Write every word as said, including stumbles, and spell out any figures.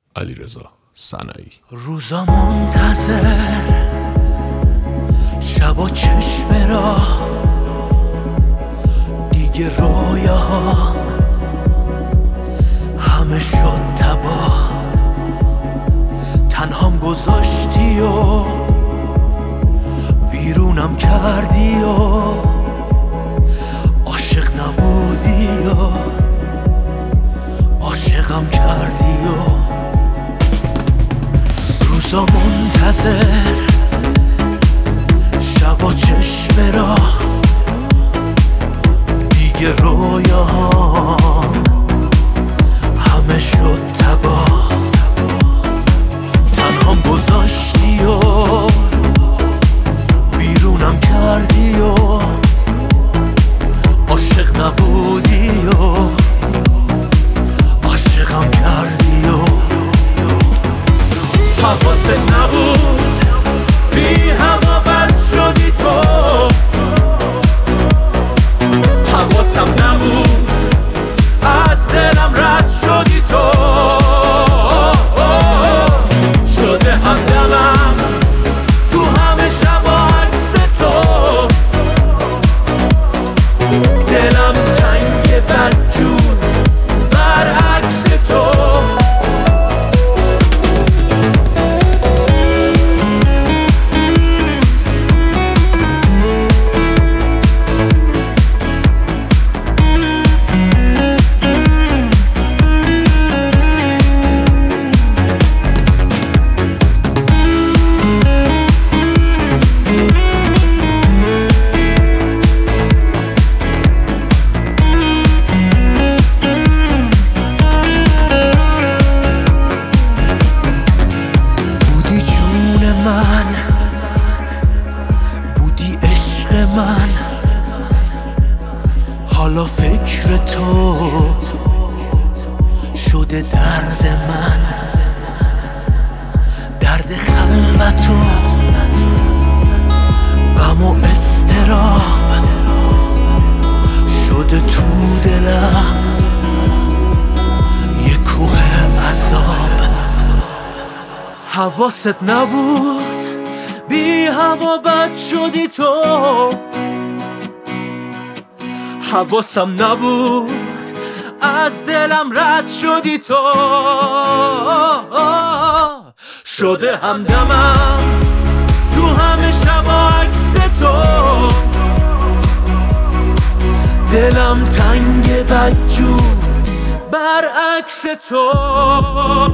علیرضا صنعی. روزا منتظر، شبا چشم راه، دیگه رویاهام همه شد تباه. تنهام گذاشتی و ویرونم کردی و عاشق نبودی و عاشقم کردی و روزا منتظر، شبا چشم راه، دیگه رویاهام همه شد تباه. تنهام گذاشتی و ویرونم کردی و عاشق نبودی و عاشقم کردی و حواست نبود، بی هوا بد شدی تو. حواسم نبود، از دلم رد شدی تو. شده همدمم تو همه شبا عکس تو. دلم تنگ بدجور برعکس تو. من حالا فکر تو شده درد من، درد خلوت و غم و اضطراب شده تو دلم یه کوه عذاب. حواست نبود، بی هوا بد شدی تو. حواسم نبود، از دلم رد شدی تو. شده همدمم تو همه شبا عکس تو. دلم تنگ بدجور برعکس تو.